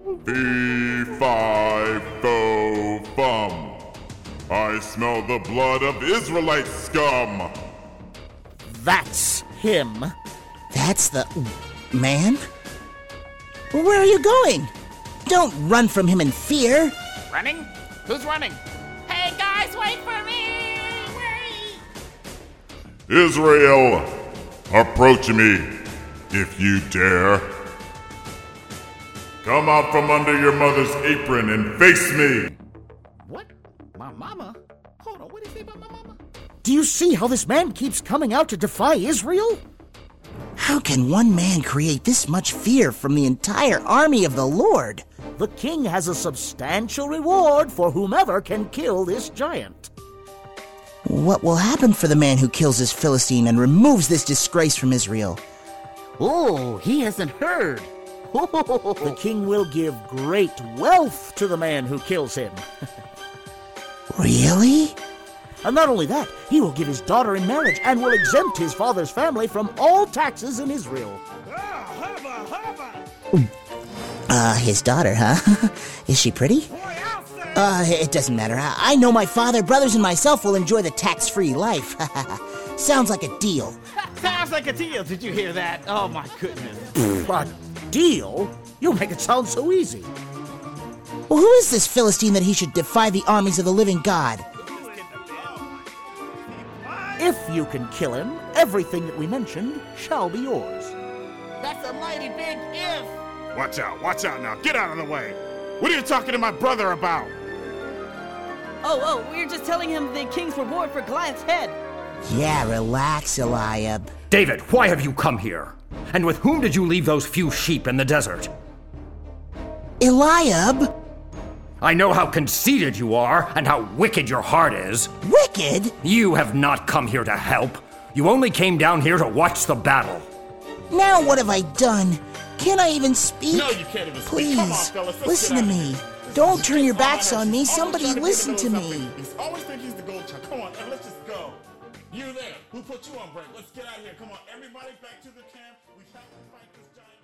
Fee-fi-fo-fum. I smell the blood of Israelite scum. That's him. That's the man? Where are you going? Don't run from him in fear. Running? Who's running? Hey guys, wait for me! Wait! Israel, approach me, if you dare. Come out from under your mother's apron and face me. What? My mama? Hold on, what did he say about my mama? Do you see how this man keeps coming out to defy Israel? How can one man create this much fear from the entire army of the Lord? The king has a substantial reward for whomever can kill this giant. What will happen for the man who kills this Philistine and removes this disgrace from Israel? Oh, he hasn't heard. The king will give great wealth to the man who kills him. Really? And not only that, he will give his daughter in marriage and will exempt his father's family from all taxes in Israel. His daughter, huh? Is she pretty? It doesn't matter. I know my father, brothers, and myself will enjoy the tax-free life. Sounds like a deal. Sounds like a deal. Did you hear that? Oh my goodness. A deal? You make it sound so easy. Well, who is this Philistine that he should defy the armies of the living God? If you can kill him, everything that we mentioned shall be yours. That's a mighty big if. Watch out now. Get out of the way. What are you talking to my brother about? Oh, we were just telling him the king's reward for Goliath's head. Yeah, relax, Eliab. David, why have you come here? And with whom did you leave those few sheep in the desert? Eliab? I know how conceited you are and how wicked your heart is. Wicked? You have not come here to help. You only came down here to watch the battle. Now what have I done? Can't I even speak? No, you can't even speak. Please, Come on, fellas, let's listen to get out of me. here. Don't turn your backs on me. Always Somebody trying to listen get to the me. He's always think he's the gold child. Come on, let's just go. You there? Who put you on break? Let's get out of here. Come on, everybody back to the camp. We have to fight this giant.